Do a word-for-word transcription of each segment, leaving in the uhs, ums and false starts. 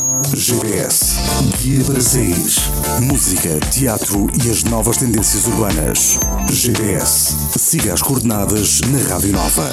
G P S, Guia para Saís. Música, teatro e as novas tendências urbanas. G P S, siga as coordenadas na Rádio Nova.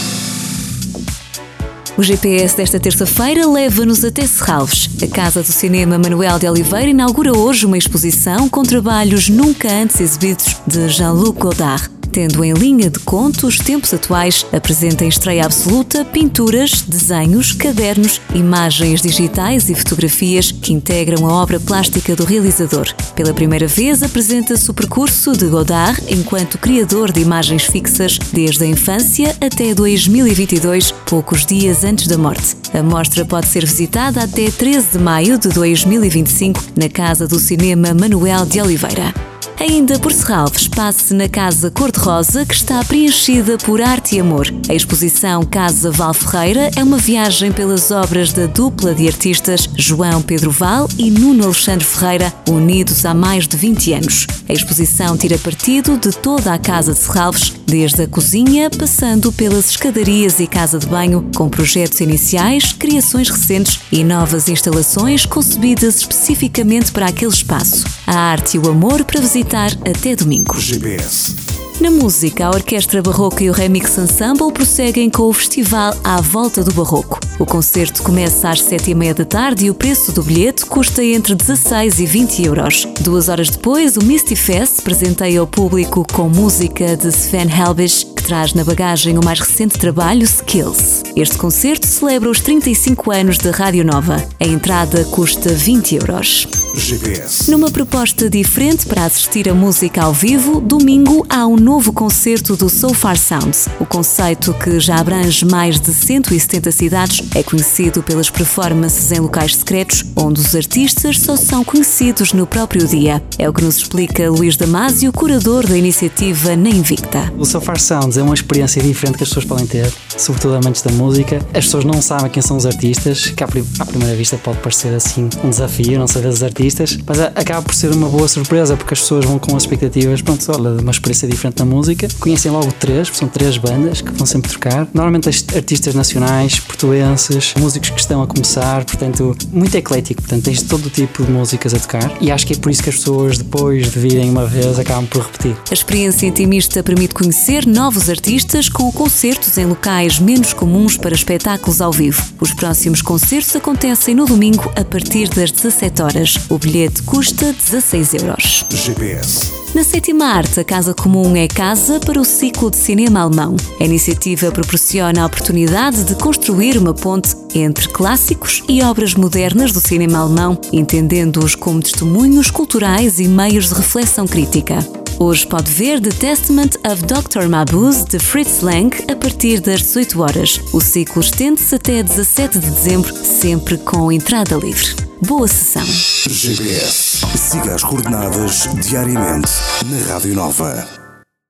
O G P S desta terça-feira leva-nos até Serralves. A Casa do Cinema Manuel de Oliveira inaugura hoje uma exposição com trabalhos nunca antes exibidos de Jean-Luc Godard. Tendo em linha de conto os tempos atuais, apresenta em estreia absoluta pinturas, desenhos, cadernos, imagens digitais e fotografias que integram a obra plástica do realizador. Pela primeira vez apresenta-se o percurso de Godard enquanto criador de imagens fixas desde a infância até dois mil e vinte e dois, poucos dias antes da morte. A mostra pode ser visitada até treze de maio de dois mil e vinte e cinco na Casa do Cinema Manuel de Oliveira. Ainda por Serralves, passe na Casa Cor-de-Rosa, que está preenchida por arte e amor. A exposição Casa Val Ferreira é uma viagem pelas obras da dupla de artistas João Pedro Val e Nuno Alexandre Ferreira, unidos há mais de vinte anos. A exposição tira partido de toda a Casa de Serralves, desde a cozinha, passando pelas escadarias e casa de banho, com projetos iniciais, criações recentes e novas instalações concebidas especificamente para aquele espaço. A arte e o amor para visitar até domingo. G P S. Na música, a Orquestra Barroca e o Remix Ensemble prosseguem com o festival À Volta do Barroco. O concerto começa às sete e meia da tarde e o preço do bilhete custa entre dezasseis e vinte euros. Duas horas depois, o Misty Fest presenteia o público com música de Sven Helbisch, que traz na bagagem o mais recente trabalho, Skills. Este concerto celebra os trinta e cinco anos da Rádio Nova. A entrada custa vinte euros. G P S. Numa proposta diferente para assistir a música ao vivo, domingo há um novo concerto do So Far Sounds. O conceito, que já abrange mais de cento e setenta cidades, é conhecido pelas performances em locais secretos, onde os artistas só são conhecidos no próprio dia. É o que nos explica Luís Damasio, curador da iniciativa na Invicta. O So Far Sounds é uma experiência diferente que as pessoas podem ter, sobretudo amantes da música. As pessoas não sabem quem são os artistas, que à primeira vista pode parecer assim um desafio, não saber dos artistas, mas acaba por ser uma boa surpresa, porque as pessoas vão com as expectativas, pronto, olha, uma experiência diferente na música. Conhecem logo três, são três bandas que vão sempre trocar. Normalmente artistas nacionais, portuenses, músicos que estão a começar, portanto, muito eclético, portanto, tens todo o tipo de músicas a tocar, e acho que é por isso que as pessoas, depois de virem uma vez, acabam por repetir. A experiência intimista permite conhecer novos artistas com concertos em locais menos comuns para espetáculos ao vivo. Os próximos concertos acontecem no domingo a partir das dezassete horas. O bilhete custa dezasseis euros. G P S. Na Sétima Arte, a Casa Comum é casa para o ciclo de cinema alemão. A iniciativa proporciona a oportunidade de construir uma ponte entre clássicos e obras modernas do cinema alemão, entendendo-os como testemunhos culturais e meios de reflexão crítica. Hoje pode ver The Testament of doutor Mabuse, de Fritz Lang, a partir das dezoito horas. O ciclo estende-se até dezassete de dezembro, sempre com entrada livre. Boa sessão. G P S. Siga as coordenadas diariamente na Rádio Nova.